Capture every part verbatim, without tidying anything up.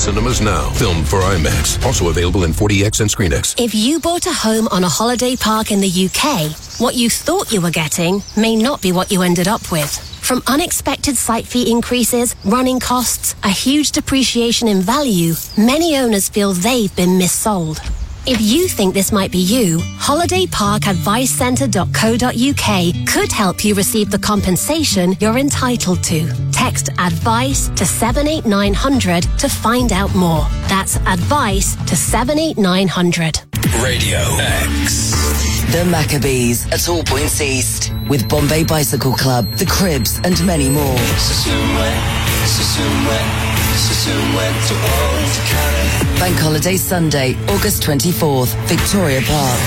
cinemas now. Filmed for IMAX. Also available in forty X and ScreenX. If you bought a home on a holiday park in the U K, what you thought you were getting may not be what you ended up with. From unexpected site fee increases, running costs, a huge depreciation in value, many owners feel they've been missold. If you think this might be you, holiday park advice centre dot co dot U K could help you receive the compensation you're entitled to. Text ADVICE to seven eight nine hundred to find out more. That's ADVICE to seven eight nine hundred. Radio X. The Maccabees at All Points East with Bombay Bicycle Club, The Cribs and many more. Bank Holiday Sunday, August twenty-fourth, Victoria Park.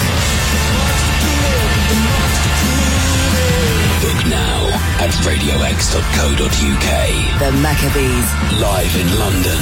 Book now at radio x dot co dot U K. The Maccabees. Live in London.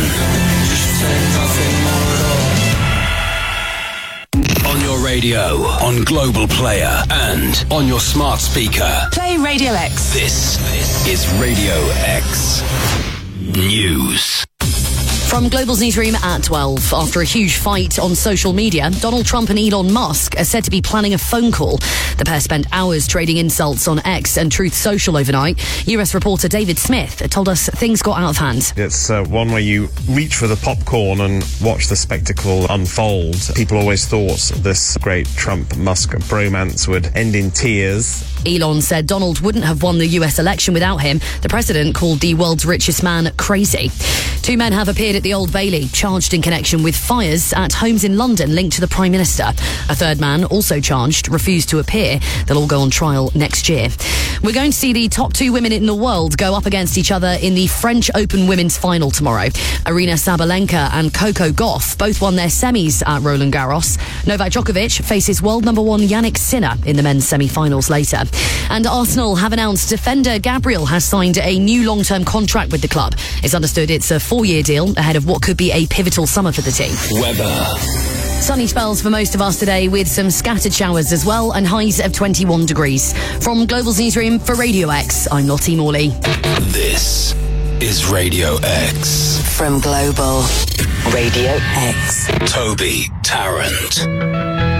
On your radio, on Global Player, and on your smart speaker. Play Radio X. This is Radio X News. From Global's newsroom at twelve, after a huge fight on social media, Donald Trump and Elon Musk are said to be planning a phone call. The pair spent hours trading insults on X and Truth Social overnight. U S reporter David Smith told us things got out of hand. It's uh, one where you reach for the popcorn and watch the spectacle unfold. People always thought this great Trump-Musk bromance would end in tears. Elon said Donald wouldn't have won the U S election without him. The president called the world's richest man crazy. Two men have appeared at the Old Bailey, charged in connection with fires at homes in London linked to the Prime Minister. A third man, also charged, refused to appear. They'll all go on trial next year. We're going to see the top two women in the world go up against each other in the French Open women's final tomorrow. Arina Sabalenka and Coco Gauff both won their semis at Roland Garros. Novak Djokovic faces world number one Yannick Sinner in the men's semi-finals later. And Arsenal have announced defender Gabriel has signed a new long-term contract with the club. It's understood it's a four-year deal ahead of what could be a pivotal summer for the team. Weather. Sunny spells for most of us today with some scattered showers as well and highs of twenty-one degrees. From Global's newsroom for Radio X, I'm Lottie Morley. This is Radio X. From Global, Radio X. Toby Tarrant.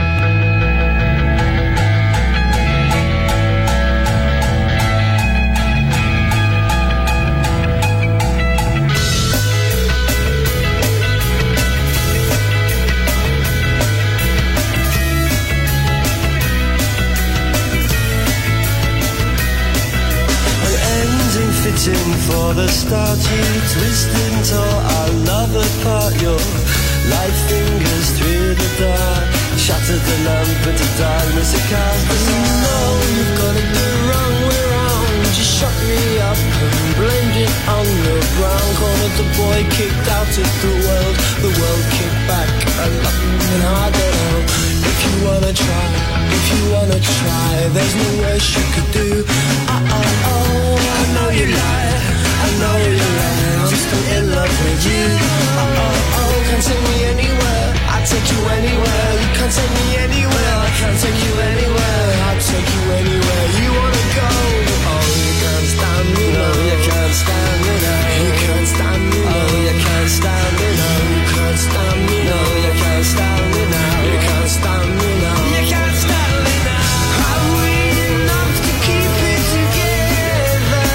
For the start you twisted and tore our love apart. Your light fingers through the dark shattered the lamp into darkness. It cast us all. No, you've got it the wrong way round. You shut me up and blamed it on the ground. Cornered the boy, kicked out of the world. The world kicked back and up and I don't know. If you wanna try, if you wanna try, there's no worse you could do. Uh oh oh, I know you lie, I know you lie. I'm still in love with you. Uh oh oh, can't take me anywhere. I'll take you anywhere. You can't take me anywhere. I can't take you anywhere. I'll take you anywhere you wanna go. Oh, you can't stand me, no, you can't stand me, no, you can't stand me, no, you can't stand me, no, you can't stand me, no, you can't stand me, no, you can't stand me, no, you can't stand me now. Have we enough to keep it together,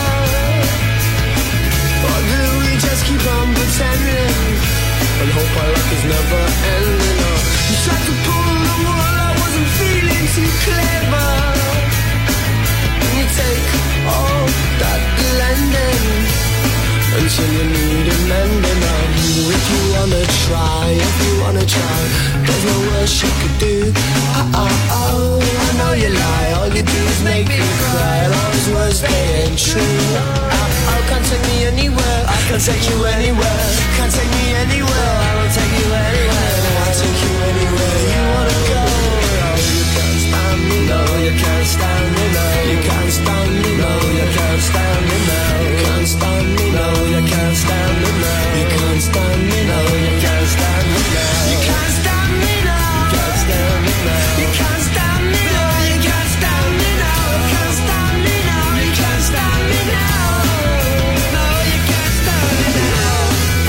or do we just keep on pretending and hope our luck is never ending? Oh, you tried to pull the wool, I wasn't feeling too clever. And you take all that blending until you need a mending. Oh, if you wanna try, if you wanna try, there's no worse you could do. Oh, oh, oh, I know you lie, all you do is make me cry. And all those words, they ain't true. Oh, oh, can't take me anywhere, I can't take you anywhere. Can't take me anywhere, I won't take you anywhere. I'll take you anywhere you wanna go. Oh, you can't stand me, no, you can't stand me, no, you can't stand me, no, you can't stand me, no, you can't stand me, no, you can't stand me, no, you can't stand me, no, you can't stand me, no, you can't stand me, no, you can't stand me, no, you can't stand me, no, you can't stand me, no, you can't stand me, no, you can't stand me, no, no, you can't stand me, no.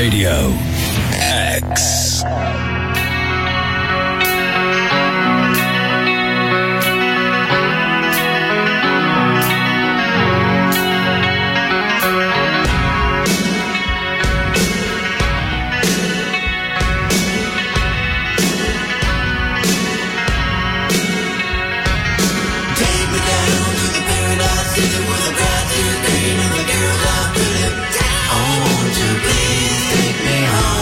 Radio X. Take me home.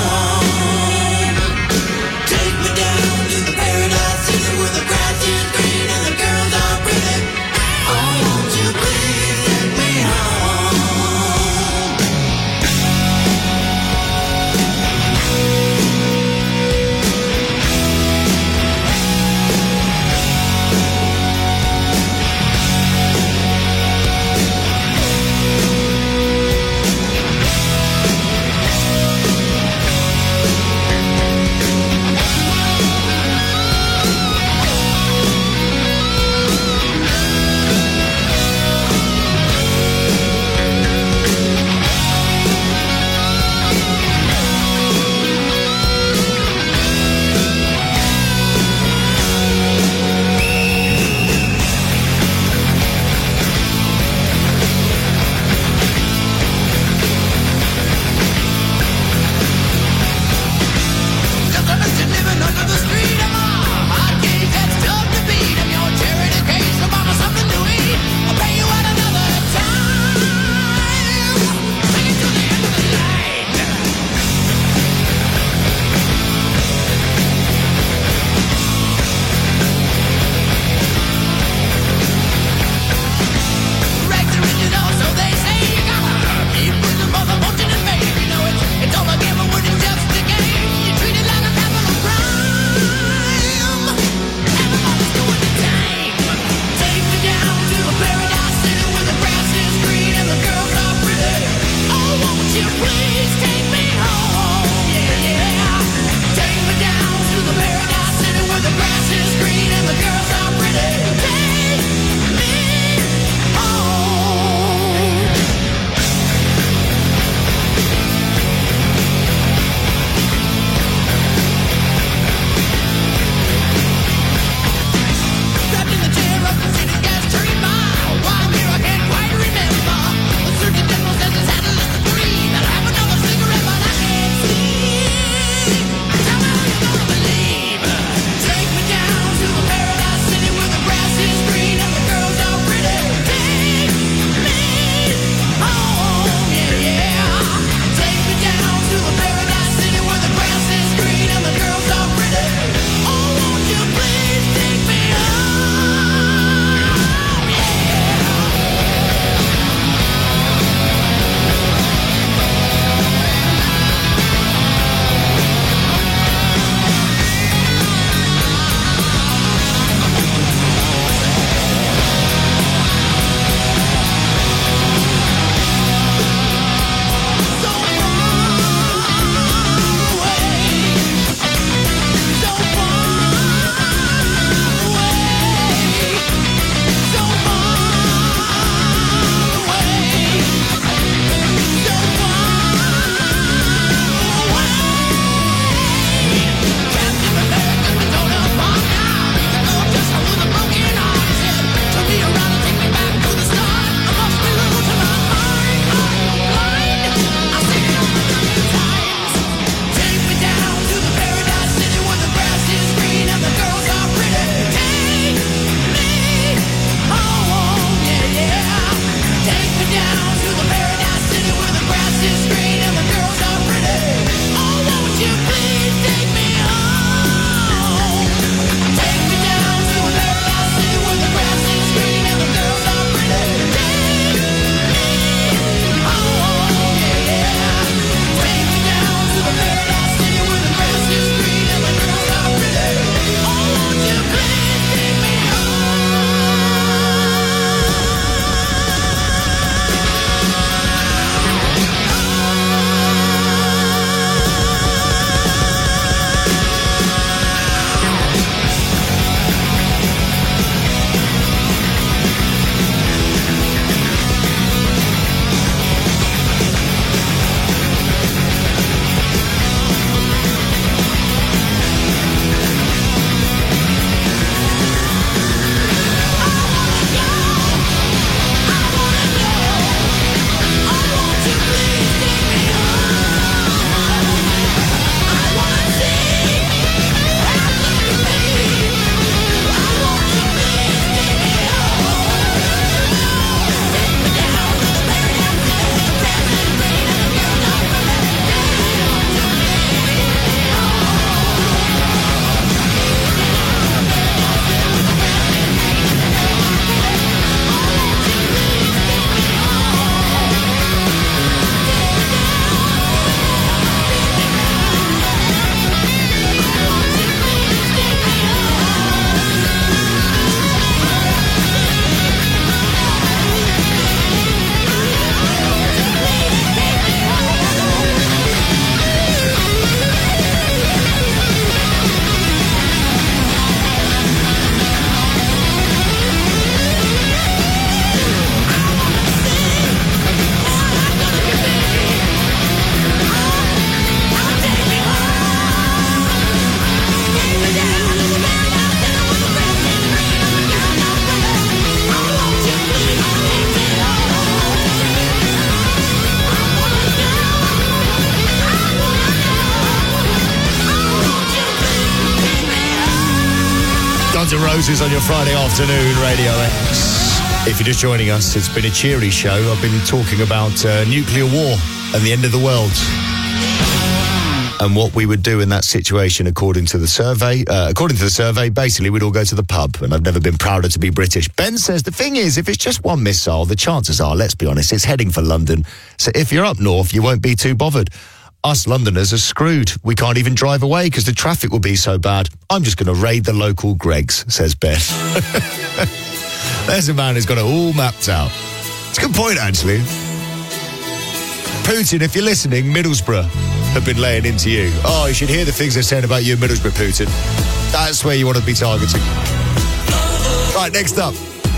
Guns N' Roses on your Friday afternoon, Radio X. If you're just joining us, it's been a cheery show. I've been talking about uh, nuclear war and the end of the world. And what we would do in that situation, according to the survey. Uh, according to the survey, basically, we'd all go to the pub, and I've never been prouder to be British. Ben says the thing is, if it's just one missile, the chances are, let's be honest, it's heading for London. So if you're up north, you won't be too bothered. Us Londoners are screwed. We can't even drive away because the traffic will be so bad. I'm just going to raid the local Greggs, says Ben. There's a man who's got it all mapped out. It's a good point, actually. Putin, if you're listening, Middlesbrough have been laying into you. Oh, you should hear the things they're saying about you in Middlesbrough, Putin. That's where you want to be targeting. Right, next up.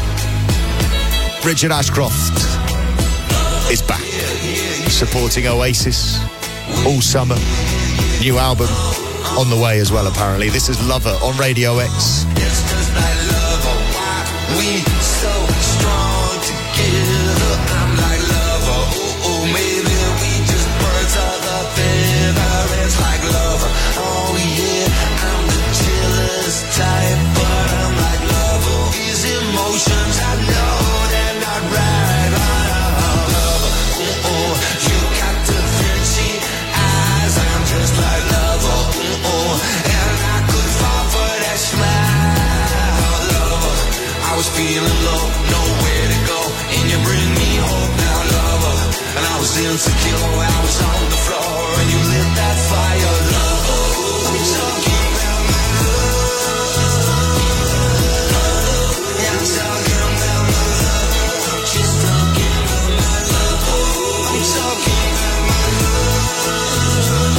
Richard Ashcroft is back. Supporting Oasis all summer. New album on the way as well, apparently. This is Lover on Radio X. It's just like Lover, why we so strong together. I'm like Lover, ooh, ooh, maybe we just birds of the feather. It's like Lover, oh yeah, I'm the jealous type, but I'm like Lover. These emotions, I know they're not right, right, Lover, ooh, ooh, you got the Vinci eyes, I'm just like Lover, ooh, ooh, and I could fall for that smile, Lover. I was feeling low, nowhere to go, and you bring me hope now, Lover. And I was insecure, I was on the floor, and you lit that fire, Lover. I'm talking about my love. Yeah, I'm talking about my love. Just talking about my love. I'm talking about my love.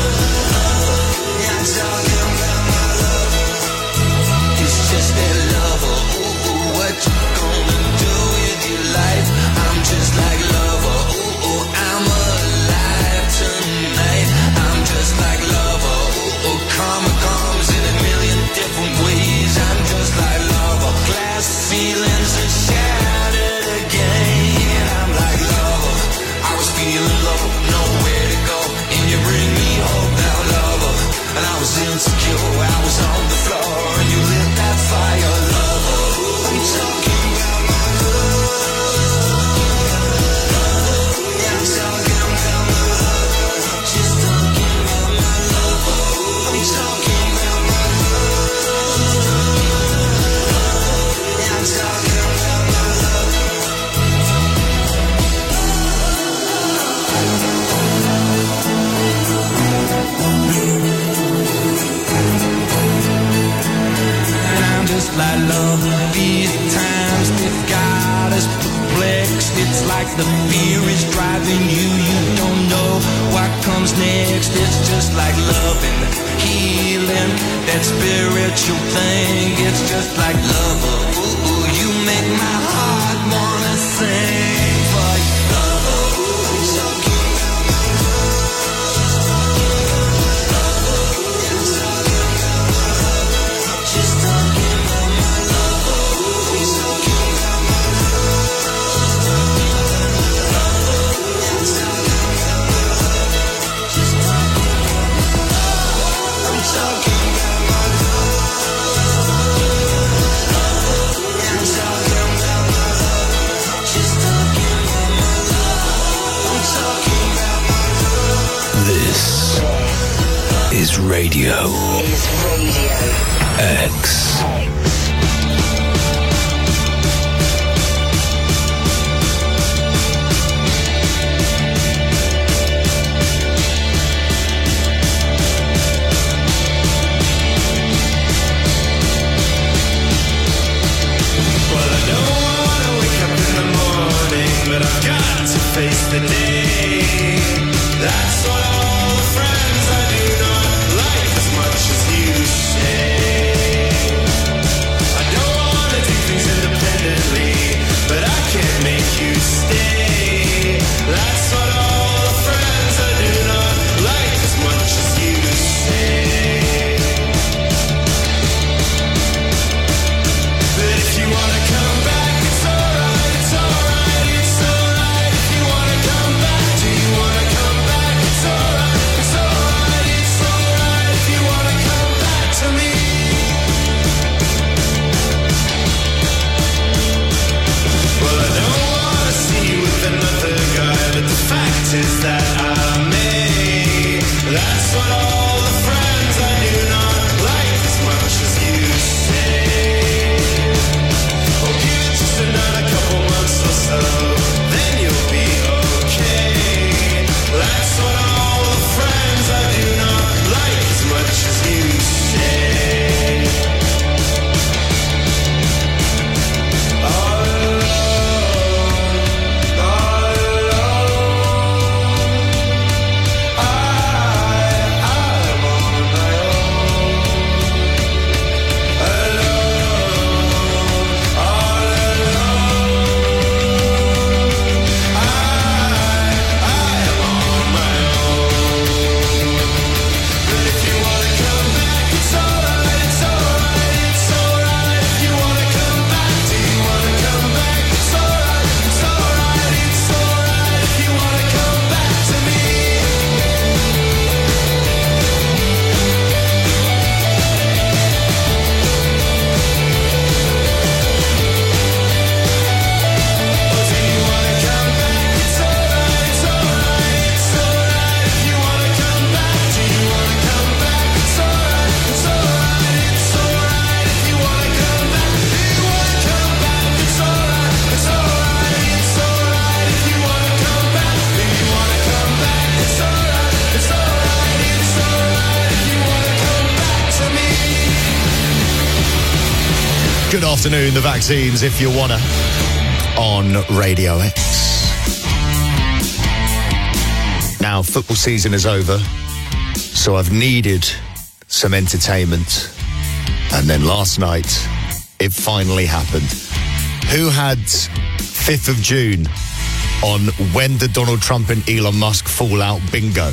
Yeah, I'm talking about my love. It's just that Lover. Ooh, ooh, what you gonna do with your life? I'm just like Lover. Ooh, ooh, I'm alive tonight. I'm just like Lover. Ooh, ooh, karma comes in a million different ways. I'm just like Lover. Glass feelings are shattered again. I'm like Lover. I was feeling low, nowhere to go, and you bring me hope now, Lover. And I was insecure, I was on the floor, and you lit that fire, Lover. I'm talking about my love. Yeah, I'm talking about my love. Just talking about my love. I'm talking about my love. Yeah, I'm talking about my love. And I'm just like Love. These times they've got us perplexed. It's like the fear is driving you. You don't know what comes next. It's just like love and healing, that spiritual thing. It's just like Lover. Ooh, ooh, you make my heart wanna sing for you, Lover. Ooh, I'm talking about my love. Yeah, I'm talking about my love. Just talking about my love. Ooh, I'm talking about my love. Yeah, I'm talking about my love. Just talking about my love. I'm talking about my love. Yeah, I'm talking about my love. Just talking about my love. I'm talking about my love. This is Radio Is Radio X. Well, I don't wanna wake up in the morning, but I've got to face the day. That's what all the friends I do not like as much as you say. Good afternoon, the vaccines, if you wanna, on Radio X. Now, football season is over, so I've needed some entertainment. And then last night, it finally happened. Who had fifth of June on when did Donald Trump and Elon Musk fall out bingo?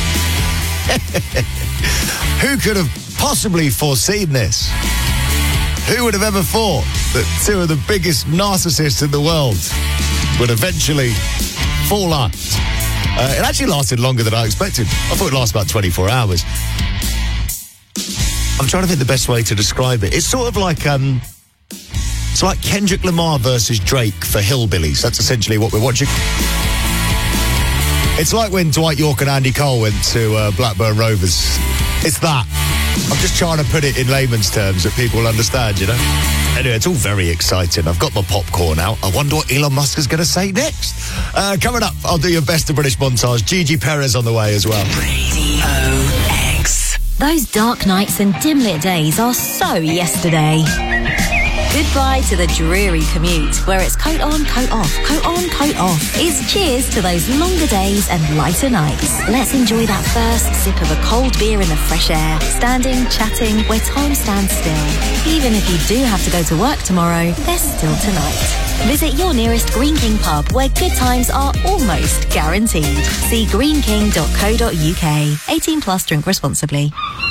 Who could have possibly foreseen this? Who would have ever thought that two of the biggest narcissists in the world would eventually fall out? Uh, it actually lasted longer than I expected. I thought it lasted about twenty-four hours. I'm trying to think the best way to describe it. It's sort of like um, it's like Kendrick Lamar versus Drake for hillbillies. That's essentially what we're watching. It's like when Dwight York and Andy Cole went to uh, Blackburn Rovers. It's that. I'm just trying to put it in layman's terms that people will understand, you know? Anyway, it's all very exciting. I've got my popcorn out. I wonder what Elon Musk is going to say next. Uh, coming up, I'll do your best of British montage. Gigi Perez on the way as well. Radio X. Those dark nights and dim-lit days are so yesterday. Goodbye to the dreary commute, where it's coat on, coat off, coat on, coat off. It's cheers to those longer days and lighter nights. Let's enjoy that first sip of a cold beer in the fresh air, standing, chatting, where time stands still. Even if you do have to go to work tomorrow, there's still tonight. Visit your nearest Green King pub, where good times are almost guaranteed. See green king dot co dot uk. eighteen plus, drink responsibly.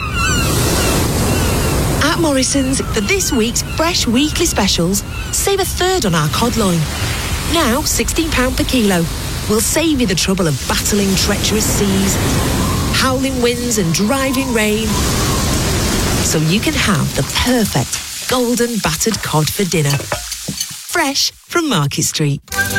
At Morrison's, for this week's fresh weekly specials, save a third on our cod loin. Now sixteen pounds per kilo. We'll save you the trouble of battling treacherous seas, howling winds and driving rain, so you can have the perfect golden battered cod for dinner. Fresh from Market Street.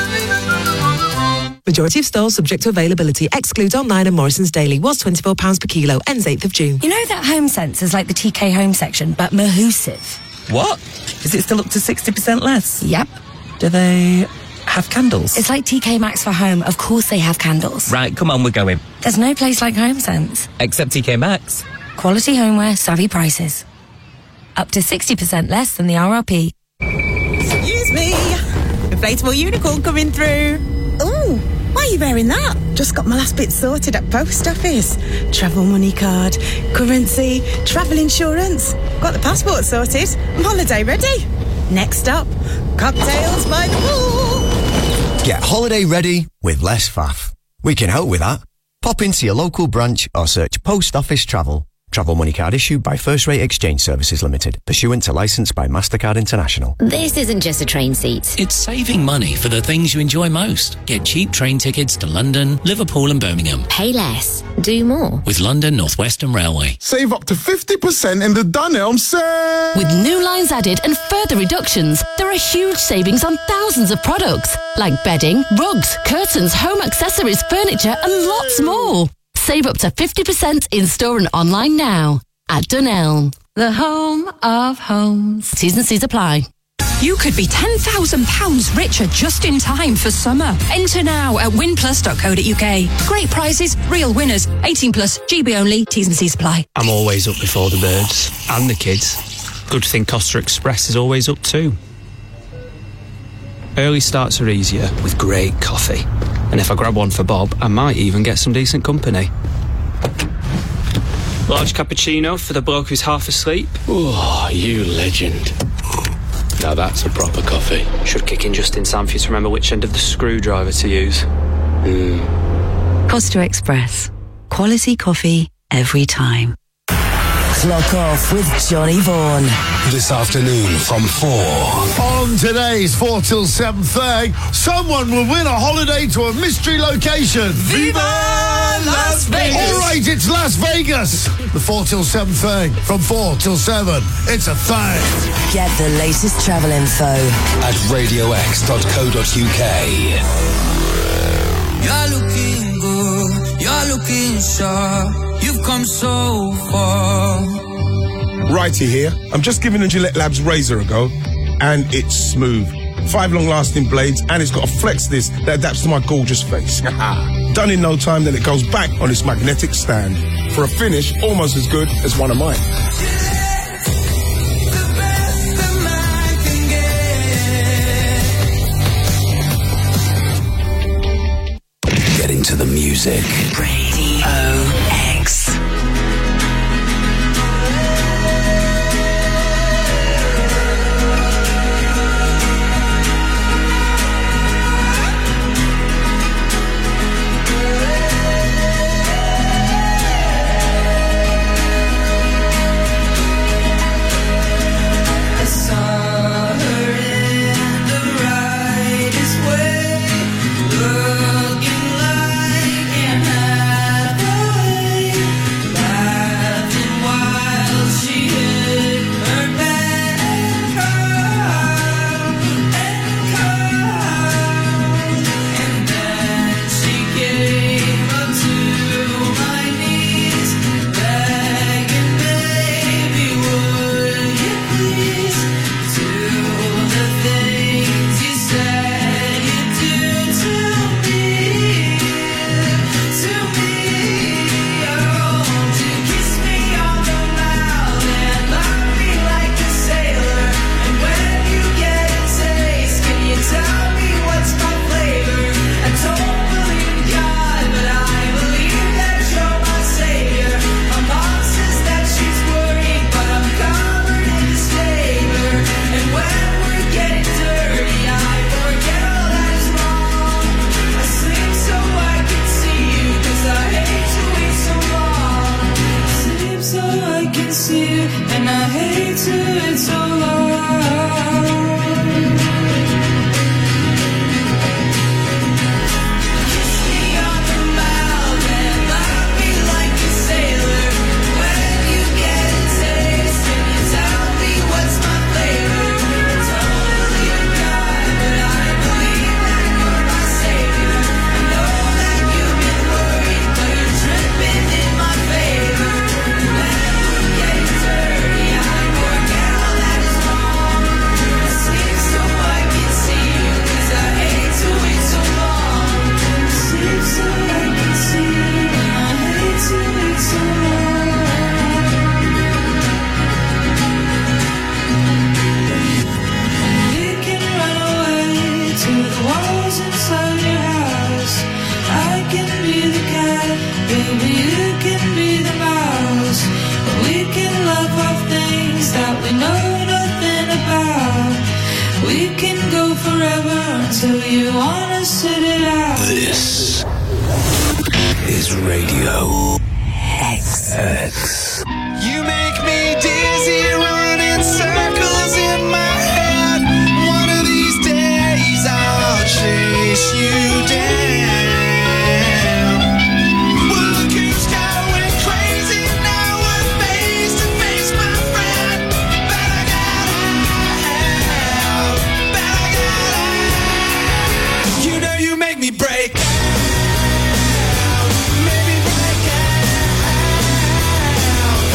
Majority of stores subject to availability. Excludes online and Morrison's Daily. Was twenty-four pounds per kilo. Ends eighth of June. You know that Home Sense is like the T K Home section, but Mahusive. What? Is it still up to sixty percent less? Yep. Do they have candles? It's like T K Maxx for home. Of course they have candles. Right, come on, we're going. There's no place like Home Sense. Except T K Maxx. Quality homeware, savvy prices. Up to sixty percent less than the R R P. Excuse me. Inflatable unicorn coming through. Ooh. Why are you wearing that? Just got my last bit sorted at post office. Travel money card, currency, travel insurance. Got the passport sorted. I'm holiday ready. Next stop, cocktails by the pool. Get holiday ready with less faff. We can help with that. Pop into your local branch or search Post Office Travel. Travel money card issued by First Rate Exchange Services Limited, pursuant to licence by MasterCard International. This isn't just a train seat. It's saving money for the things you enjoy most. Get cheap train tickets to London, Liverpool and Birmingham. Pay less. Do more. With London North Western Railway. Save up to fifty percent in the Dunelm sale. With new lines added and further reductions, there are huge savings on thousands of products, like bedding, rugs, curtains, home accessories, furniture and lots more. Save up to fifty percent in-store and online now at Dunelm, the home of homes. T's and C's apply. You could be ten thousand pounds richer just in time for summer. Enter now at win plus dot co dot uk. Great prizes, real winners. eighteen plus, G B only, T's and C's apply. I'm always up before the birds and the kids. Good thing Costa Express is always up too. Early starts are easier with great coffee. And if I grab one for Bob, I might even get some decent company. Large cappuccino for the bloke who's half asleep. Oh, you legend. Now that's a proper coffee. Should kick in just in time for you to remember which end of the screwdriver to use. Mm. Costa Express. Quality coffee every time. Clock off with Johnny Vaughan. This afternoon from four. On today's four till seven thing, someone will win a holiday to a mystery location. Viva Las Vegas! All right, it's Las Vegas. The four till seven thing, from four till seven. It's a thing. Get the latest travel info at radio x dot co dot uk. You're looking good, you're looking sharp. You've come so far. Righty here. I'm just giving the Gillette Labs razor a go, and it's smooth. Five long-lasting blades, and it's got a flex disc that adapts to my gorgeous face. Done in no time, then it goes back on its magnetic stand for a finish almost as good as one of mine. music. Radio X. This is Radio X. X. You make me dizzy, running circles in my head. One of these days I'll chase you down. Well, look who's going crazy now. We're face to face, my friend. But I gotta help. But I gotta. You know you make me break. Make me break out.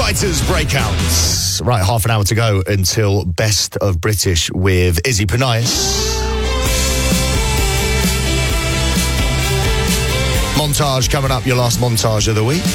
Writers Breakouts. Right, half an hour to go until Best of British with Izzy Panias. Montage coming up, your last montage of the week.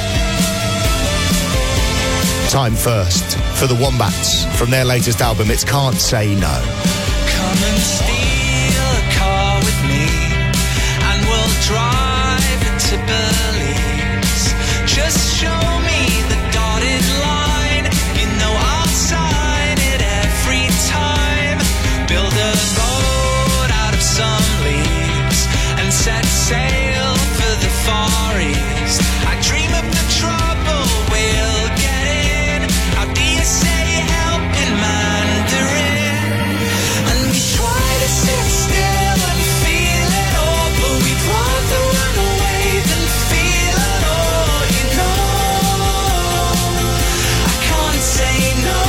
Time first for the Wombats from their latest album, It's Can't Say No. Come and steal a car with me, and we'll drive it to Belize. Just show me the dotted line, you know I'll sign it every time. Build a boat out of some leaves and set sail for the Far East. I dream of the trouble we'll get in. How do you say help in Mandarin? And we try to sit still and feel it all, but we'd rather run away than feel it all, you know. I can't say no.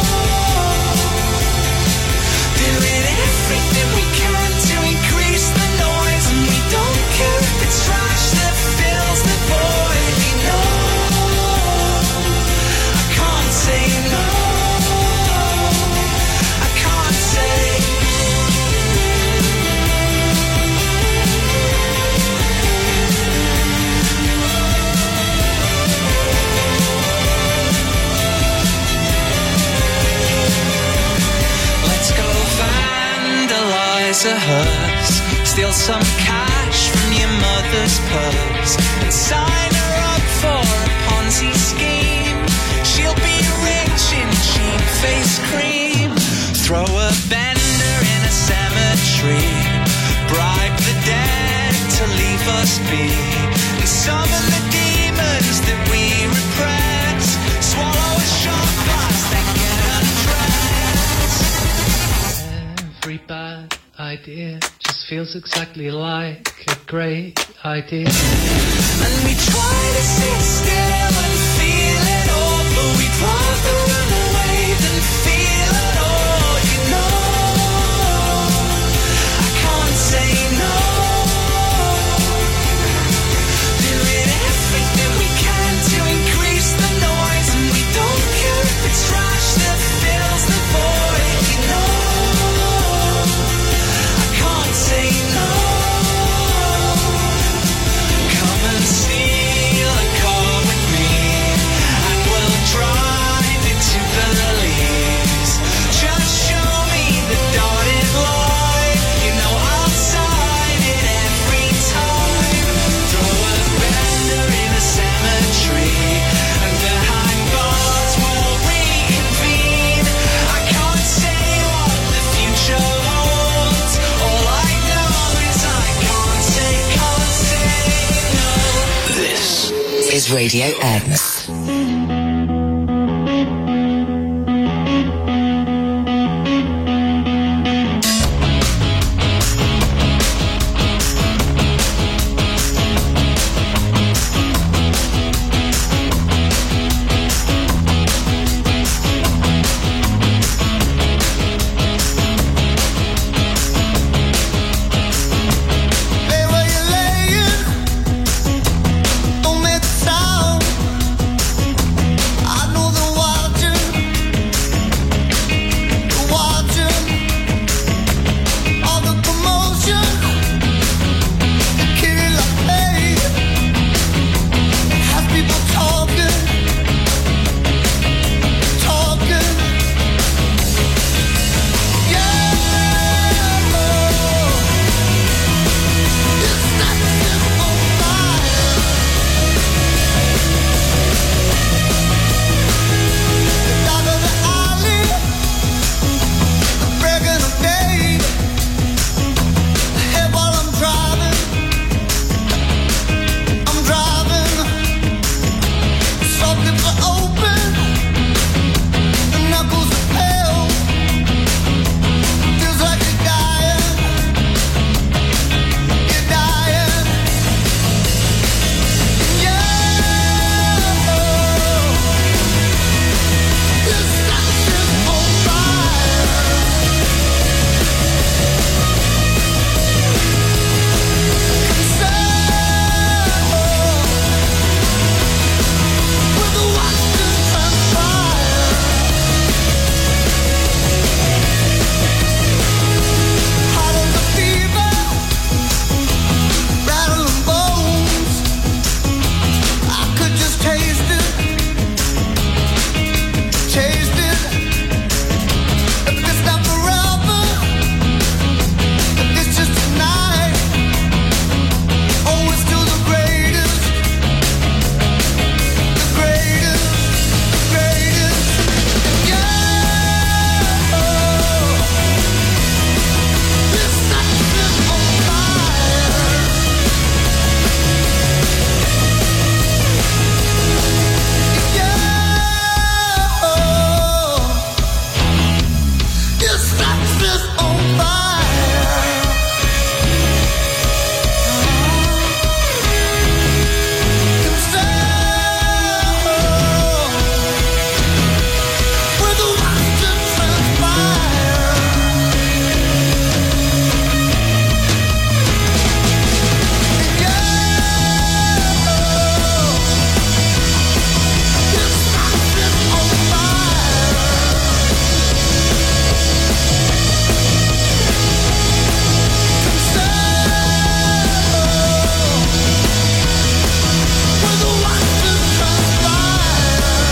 Doing everything we can to increase the noise, and we don't care if it's trash that fills the void, you know. I can't say no. I can't say. Let's go vandalize a hearse, steal some cash from your mother's purse, and sign her up for a Ponzi scheme. She'll be rich in cheap face cream. Throw a bender in a cemetery, bribe the dead to leave us be, and summon the demons that we repress. Swallow a shot glass, then get undressed. Every bad idea just feels exactly like a great idea. And we try to sit still and feel it all, but we'd rather run away than feel it all, you know. I can't say no. Doing everything we can to increase the noise, and we don't care if it's trash that fills the void, you know. I can't say no. Come and steal a car with me, and we'll drive it to Belize. Just show me the dotted line, you know I'll sign it every time. Throw a bender in a cemetery, and behind bars we'll reconvene. I can't say what the future holds. All I know is I can't say, can't say no. This is Radio X. Hey, where you laying? On that town.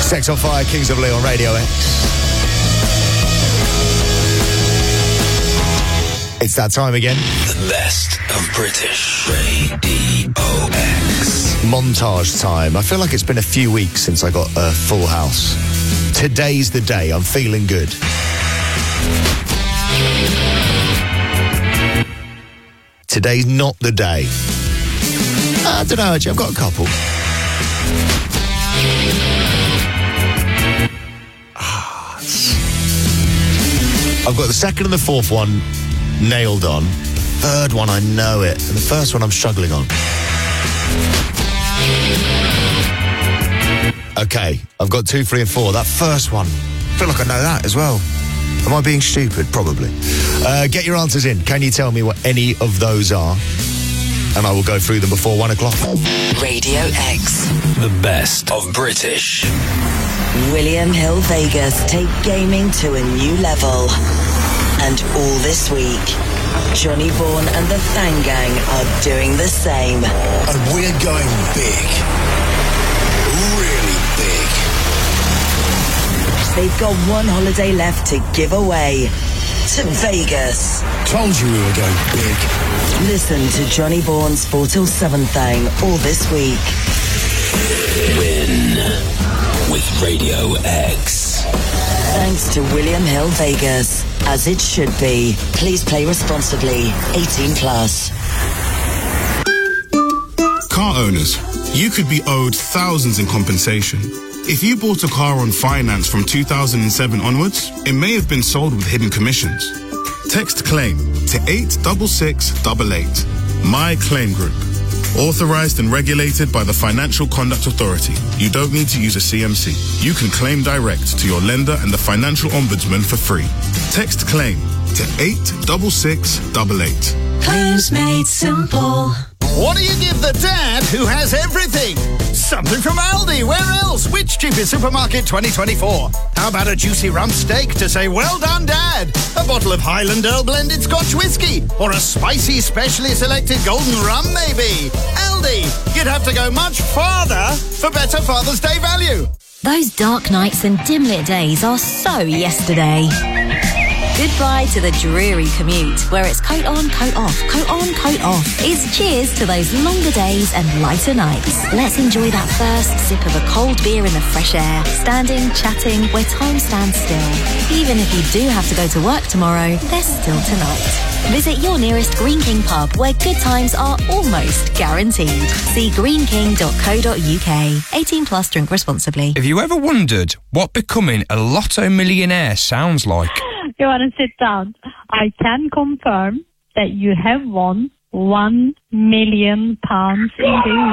Sex on Fire, Kings of Leon, Radio X. It's that time again. The best of British Radio X. Montage time. I feel like it's been a few weeks since I got a full house. Today's the day. I'm feeling good. Today's not the day. I don't know, actually. I've got a couple. I've got the second and the fourth one nailed on. Third one, I know it. And the first one, I'm struggling on. Okay, I've got two, three, and four. That first one, I feel like I know that as well. Am I being stupid? Probably. Uh, get your answers in. Can you tell me what any of those are? And I will go through them before one o'clock. Radio X. The best of British. William Hill Vegas take gaming to a new level. And all this week, Johnny Vaughan and the Fang Gang are doing the same. And we're going big. Really big. They've got one holiday left to give away to Vegas. Told you we were going big. Listen to Johnny Vaughan's four till seven thing all this week. Win with Radio X. Thanks to William Hill Vegas. As it should be. Please play responsibly. eighteen plus. Car owners, you could be owed thousands in compensation. If you bought a car on finance from two thousand seven onwards, it may have been sold with hidden commissions. Text CLAIM to eight six six eight eight. My Claim Group. Authorized and regulated by the Financial Conduct Authority. You don't need to use a C M C. You can claim direct to your lender and the Financial Ombudsman for free. Text CLAIM to eight six six eight eight. Claims made simple. What do you give the dad who has everything? Something from Aldi. Where else? Which cheapest supermarket twenty twenty-four? How about a juicy rump steak to say, well done, Dad? A bottle of Highland Earl blended Scotch whiskey? Or a spicy, specially selected golden rum, maybe? Aldi. You'd have to go much farther for better Father's Day value. Those dark nights and dim-lit days are so yesterday. Goodbye to the dreary commute, where it's coat on, coat off, coat on, coat off. It's cheers to those longer days and lighter nights. Let's enjoy that first sip of a cold beer in the fresh air, standing, chatting, where time stands still. Even if you do have to go to work tomorrow, there's still tonight. Visit your nearest Green King pub, where good times are almost guaranteed. See green king dot co dot uk. eighteen plus, drink responsibly. Have you ever wondered what becoming a lotto millionaire sounds like? You want to sit down? I can confirm that you have won one million pounds indeed.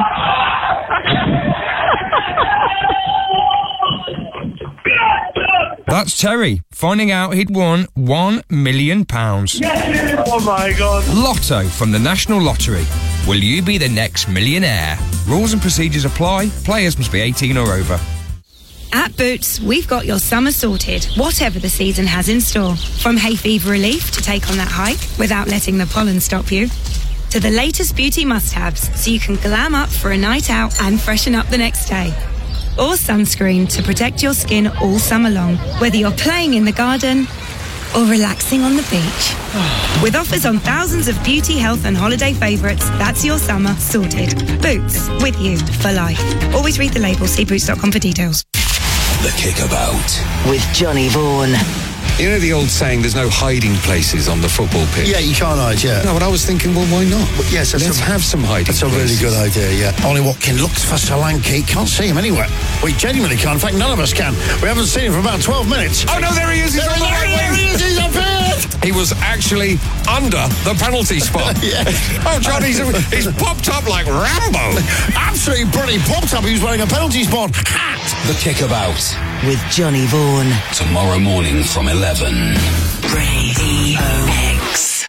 That's Terry finding out he'd won one million pounds. Yes! Oh my God. Lotto from the National Lottery. Will you be the next millionaire? Rules and procedures apply. Players must be eighteen or over. At Boots, we've got your summer sorted, whatever the season has in store. From hay fever relief to take on that hike without letting the pollen stop you, to the latest beauty must-haves so you can glam up for a night out and freshen up the next day. Or sunscreen to protect your skin all summer long, whether you're playing in the garden or relaxing on the beach. With offers on thousands of beauty, health and holiday favourites, that's your summer sorted. Boots, with you for life. Always read the label, see boots dot com for details. The Kickabout. With Johnny Vaughan. You know the old saying, there's no hiding places on the football pitch? Yeah, you can't hide, yeah. No, but I was thinking, well, why not? But yes, that's Let's a, have some hiding That's a places. really good idea, yeah. Ollie Watkin looks for Solanke, can't see him anywhere. We genuinely can't, in fact, none of us can. We haven't seen him for about twelve minutes. Oh, no, there he is, he's there on the right There wing. he is, he's appeared! He was actually under the penalty spot. Yeah. Oh, John, he's, he's popped up like Rambo. Absolutely brilliant. Popped up, he was wearing a penalty spot hat. The Kickabout. With Johnny Vaughan. Tomorrow morning from eleven. Radio X.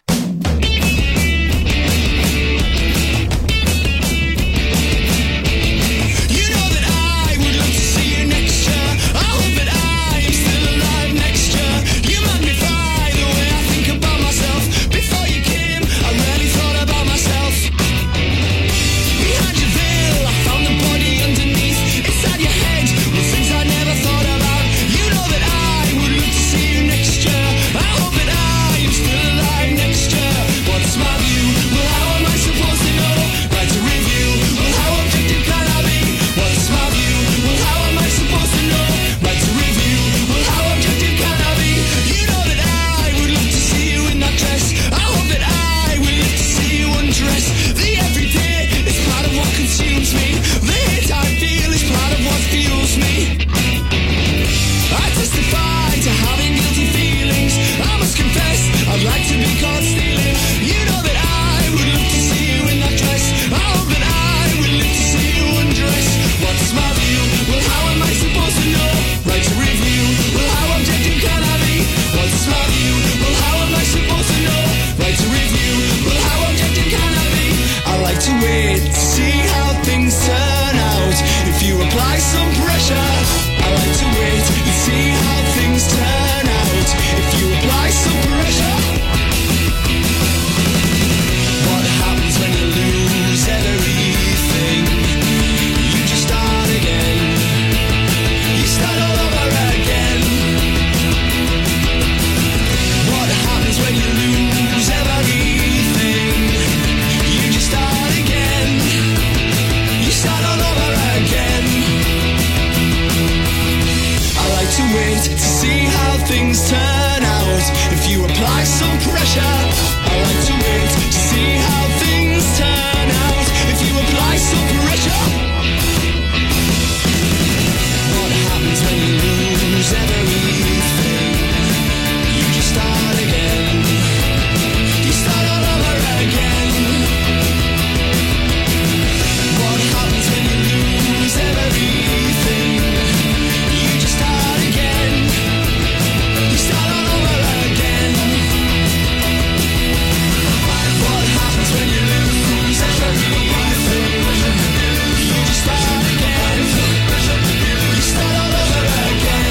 Behind your veil, I found the body underneath. Inside your head were things I never some pressure. I like to wait and see how things turn out. If you apply some pressure, what happens when you lose everything? You just start again. You start all over again. What happens when you lose everything? You just start again. You start all over again. I like to wait to see how things turn out. If you apply some pressure, I like to wait to see how things turn out. If you apply some pressure, what happens when you lose everything? You just start again. You start all over again. What happens when you lose everything? You just start again. You start all over again. What happens when you lose everything? You just start again. You start all over again.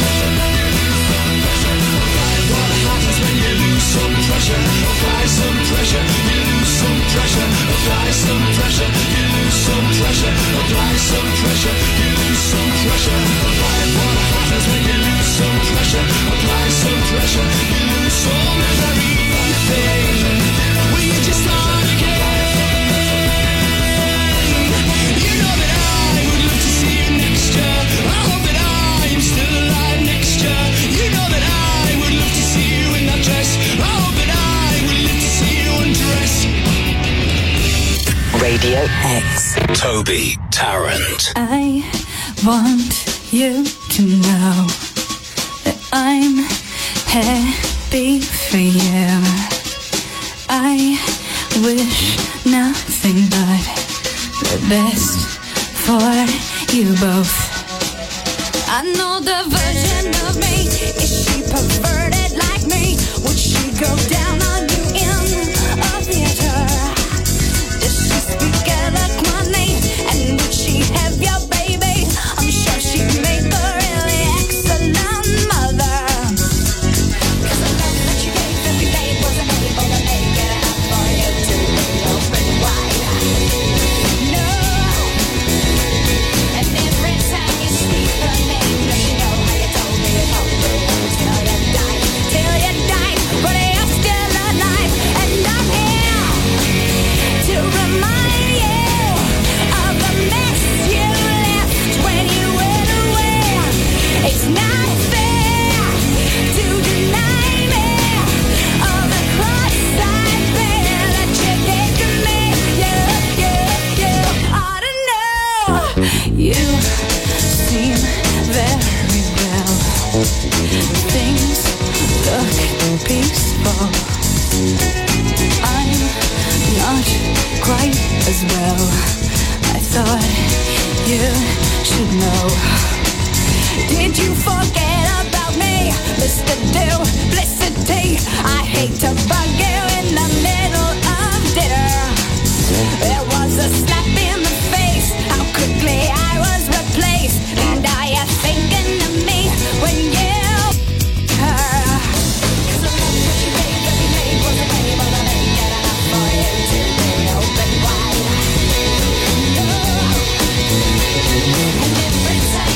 What happens when you lose some pressure? Apply some pressure. You lose some pressure. Apply some pressure. You lose some pressure. Apply some pressure. You lose some pressure. Apply. What happens when you lose some pressure? Apply some pressure. You lose some everything. Will you just start again? You know that I would love to see you next year. I hope that I'm still alive next year. You know that I would love to see you in that dress. I hope that I would live to see you undress. Radio X. Toby Tarrant. I want you to know that I'm happy for you. I wish nothing but the best for you both. I know the version of me. Is she perverted like me? Would she go down on you in a theater? Does she speak eloquently? And would she have your baby? I'm sure she'd make a really excellent mother. 'Cause the love that you gave every day wasn't able to make it up for you to be open wide. No. And every time you speak her name, does she know how you told me it all through till you died, till you died, but you're still alive, and I'm here to remind you of the mess you left when you went away. It's not fair to deny me of the cross I bear that you gave to me. You, you, you ought to know. You seem very well. Things look peaceful. I'm not quite as well. I thought you should know. Did you forget about me, Mister Duplicity? I hate to bug you in the middle of dinner. There was a slap in the face, how quickly I was replaced. And are you thinking of me when you her? 'Cause the love that you gave every day wasn't able to make it enough for you to be open wide. No. And every time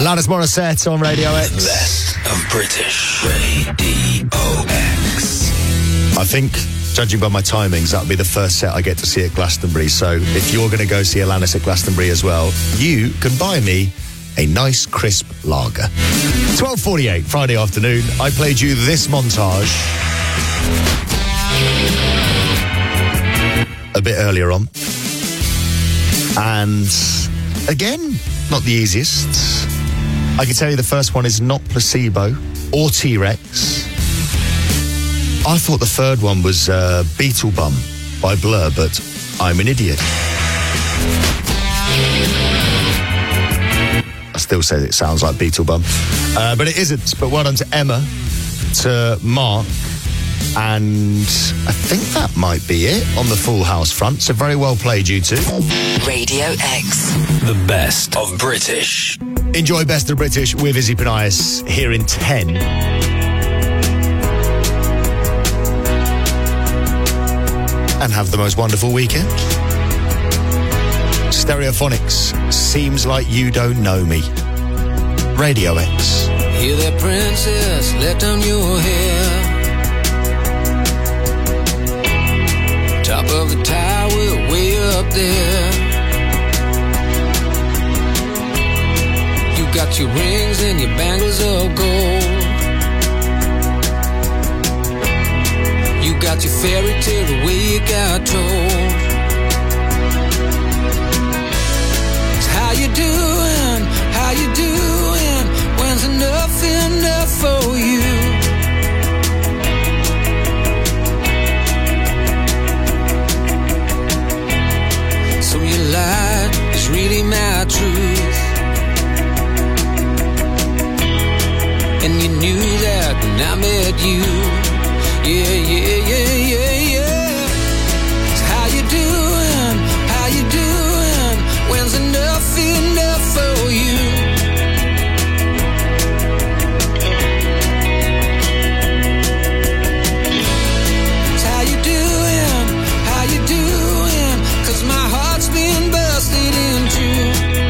Alanis Morissette on Radio X. The best of British Radio X. I think, judging by my timings, that'll be the first set I get to see at Glastonbury. So if you're going to go see Alanis at Glastonbury as well, you can buy me a nice crisp lager. twelve forty-eight, Friday afternoon. I played you this montage a bit earlier on. And again, not the easiest. I can tell you the first one is not Placebo or T-Rex. I thought the third one was uh, Beetle Bum by Blur, but I'm an idiot. I still say it sounds like Beetle Bum, uh, but it isn't. But well done to Emma, to Mark, and I think that might be it on the Full House front. So very well played, you two. Radio X. The best of British. Enjoy Best of British with Izzy Panias here in ten. And have the most wonderful weekend. Stereophonics, Seems Like You Don't Know Me. Radio X. Hear that, princess, let down your hair. Top of the tower, way up there. You got your rings and your bangles of gold. You got your fairy tale the way you got told. So how you doing? How you doing? When's enough enough for you? So your light is really my truth. And you knew that when I met you. Yeah, yeah, yeah, yeah, yeah. So how you doing? How you doing? When's enough enough for you? So how you doing? How you doing? 'Cause my heart's been busted into.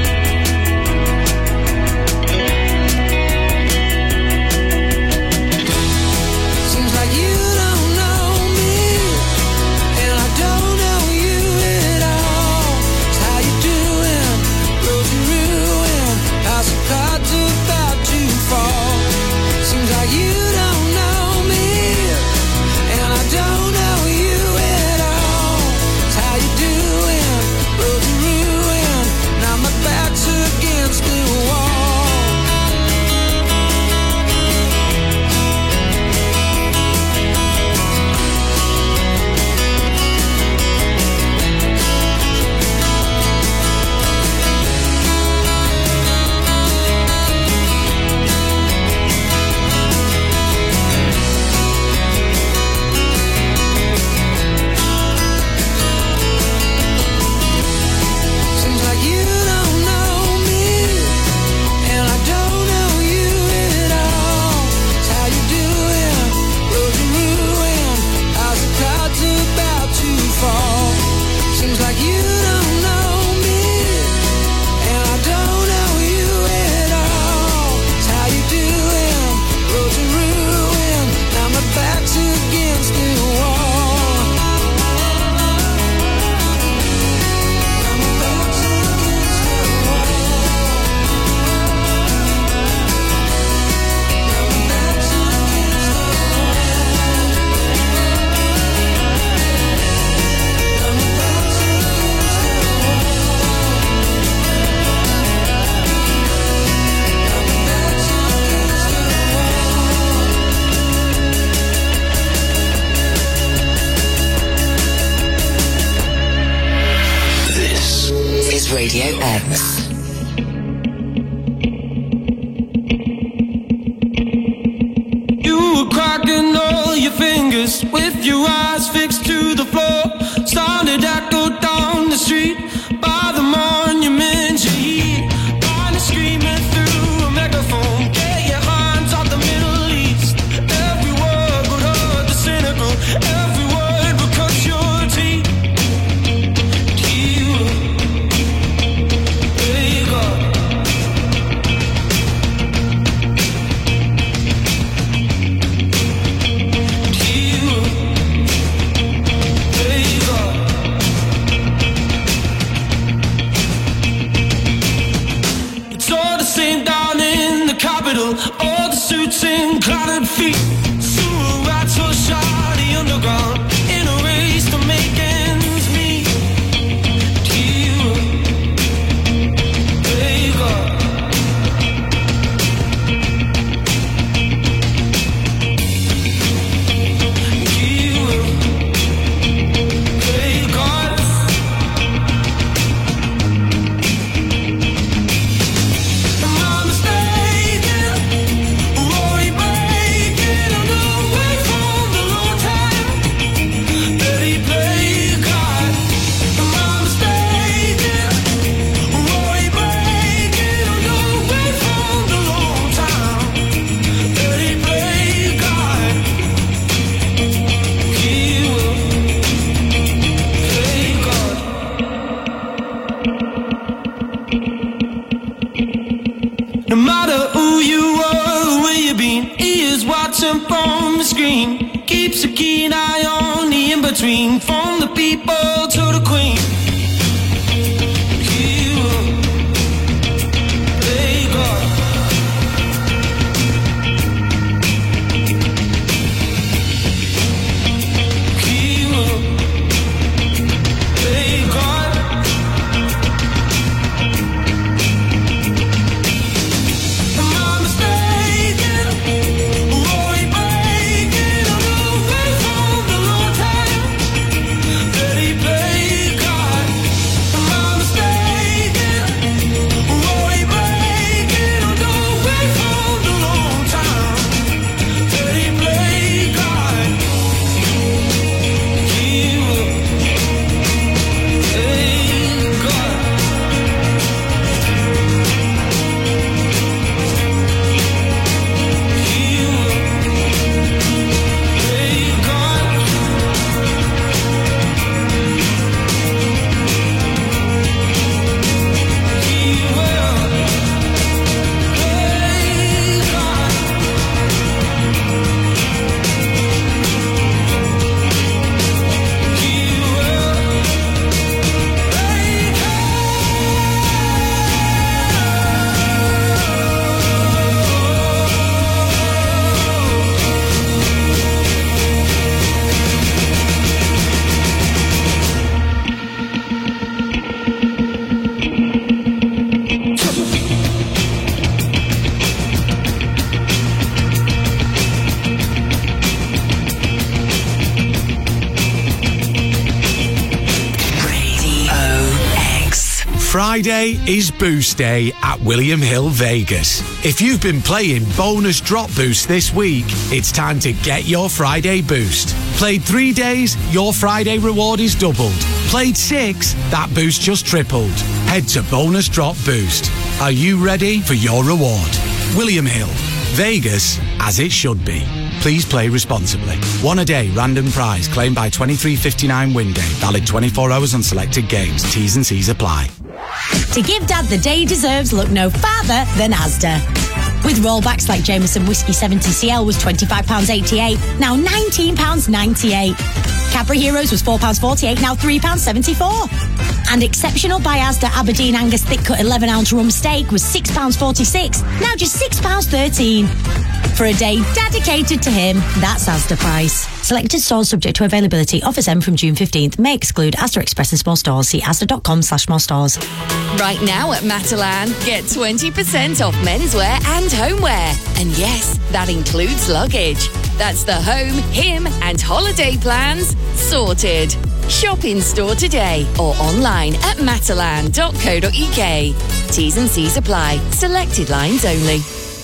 Radio X. You were cracking all your fingers with your eyes fixed to the floor. Started echo down the street by the monument. You heat, kind of screaming through a megaphone. Get your hands off the Middle East. Every word would hurt the cynical. Every word would cut your teeth. You, hey. will. All the suits and clouded feet. Sewer rats or shoddy underground. In a race to make ends meet. You wake up. No matter who you are or where you been, he is watching from the screen. Keeps a keen eye on the in-between. From the people to the queen. He will play God. He will play God. Friday is Boost Day at William Hill Vegas. If you've been playing bonus drop boost this week, it's time to get your Friday boost. Played three days, your Friday reward is doubled. Played six, that boost just tripled. Head to Bonus Drop Boost. Are you ready for your reward? William Hill, Vegas, as it should be. Please play responsibly. One a day, random prize, claimed by twenty-three fifty-nine win day. Valid twenty-four hours on selected games. T's and C's apply. To give Dad the day he deserves, look no farther than Asda. With rollbacks like Jameson Whiskey seventy C L was twenty-five pounds eighty-eight, now nineteen pounds ninety-eight. Cadbury Heroes was four pounds forty-eight, now three pounds seventy-four. And exceptional by Asda Aberdeen Angus thick cut eleven ounce rump steak was six pounds forty-six, now just six pounds thirteen. For a day dedicated to him, that's Asda price. Selected stores subject to availability. Offers end from June fifteenth. May exclude Asda Express and small stores. See asda.com slash more stores. Right now at Matalan, get twenty percent off menswear and homeware. And yes, that includes luggage. That's the home, him and holiday plans sorted. Shop in store today or online at matalan dot co dot uk. T's and C's apply. Selected lines only.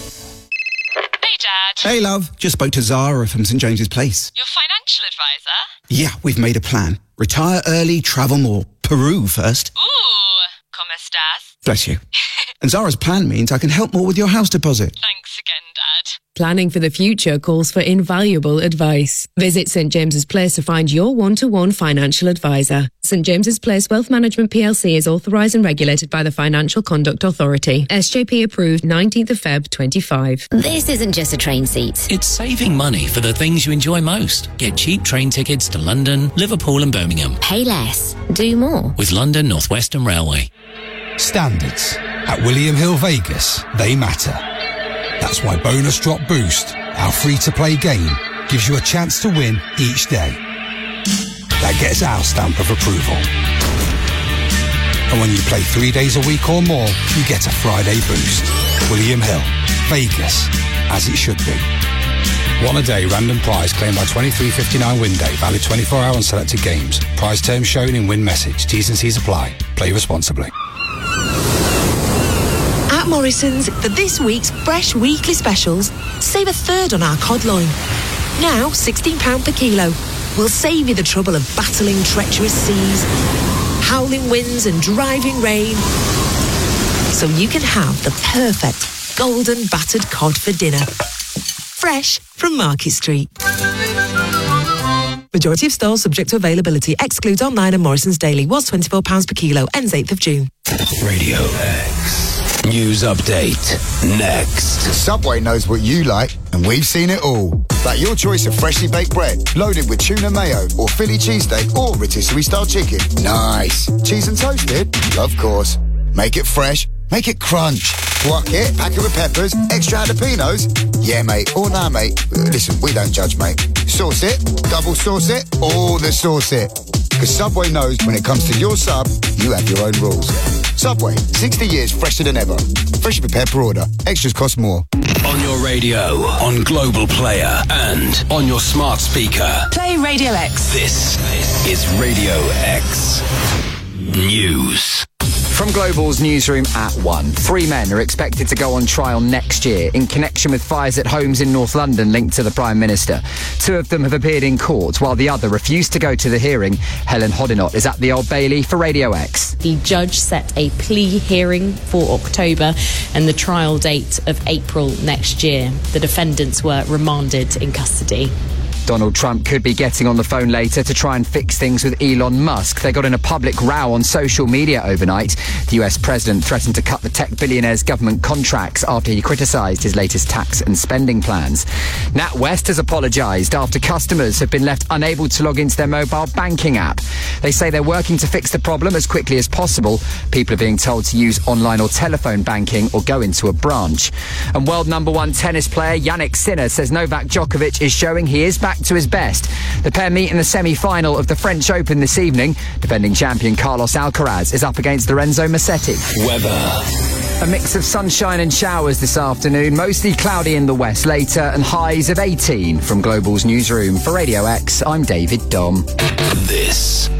Hey, love. Just spoke to Zara from St James's Place. Your financial advisor? Yeah, we've made a plan. Retire early, travel more. Peru first. Ooh, como estas? Bless you. And Zara's plan means I can help more with your house deposit. Thanks again, Dad. Planning for the future calls for invaluable advice. Visit St James's Place to find your one-to-one financial advisor. St James's Place Wealth Management P L C is authorised and regulated by the Financial Conduct Authority. S J P approved nineteenth of February twenty-five. This isn't just a train seat. It's saving money for the things you enjoy most. Get cheap train tickets to London, Liverpool and Birmingham. Pay less. Do more. With London North Western Railway. Standards. At William Hill Vegas, they matter. That's why Bonus Drop Boost, our free-to-play game, gives you a chance to win each day. That gets our stamp of approval. And when you play three days a week or more, you get a Friday boost. William Hill, Vegas, as it should be. One a day random prize claimed by twenty-three fifty-nine win day, valid twenty-four hour on selected games. Prize terms shown in win message. T's and C's apply. Play responsibly. At Morrison's, for this week's fresh weekly specials, save a third on our cod loin. Now sixteen pounds per kilo. We'll save you the trouble of battling treacherous seas, howling winds and driving rain, so you can have the perfect golden battered cod for dinner. Fresh from Market Street. Majority of stores subject to availability. Excludes online and Morrison's Daily. Was twenty-four pounds per kilo. Ends eighth of June. Radio X. News update. Next. Subway knows what you like, and we've seen it all. Like your choice of freshly baked bread, loaded with tuna mayo, or Philly cheesesteak, or rotisserie-style chicken. Nice. Cheese and toasted? Of course. Make it fresh. Make it crunch. Guac it, pack it with peppers, extra jalapenos. Yeah, mate. Or nah, mate. Listen, we don't judge, mate. Sauce it, double sauce it, all the sauce it. Because Subway knows when it comes to your sub, you have your own rules. Subway, sixty years fresher than ever. Freshly prepared per order. Extras cost more. On your radio, on Global Player, and on your smart speaker. Play Radio X. This is Radio X News. From Global's newsroom at one, three men are expected to go on trial next year in connection with fires at homes in North London linked to the Prime Minister. Two of them have appeared in court, while the other refused to go to the hearing. Helen Hodinott is at the Old Bailey for Radio X. The judge set a plea hearing for October and the trial date of April next year. The defendants were remanded in custody. Donald Trump could be getting on the phone later to try and fix things with Elon Musk. They got in a public row on social media overnight. The U S president threatened to cut the tech billionaire's government contracts after he criticised his latest tax and spending plans. NatWest has apologised after customers have been left unable to log into their mobile banking app. They say they're working to fix the problem as quickly as possible. People are being told to use online or telephone banking or go into a branch. And world number one tennis player Yannick Sinner says Novak Djokovic is showing he is back to his best. The pair meet in the semi-final of the French Open this evening. Defending champion Carlos Alcaraz is up against Lorenzo Musetti. Weather. A mix of sunshine and showers this afternoon, mostly cloudy in the west later, and highs of eighteen. From Global's newsroom for Radio X, I'm David Dom. This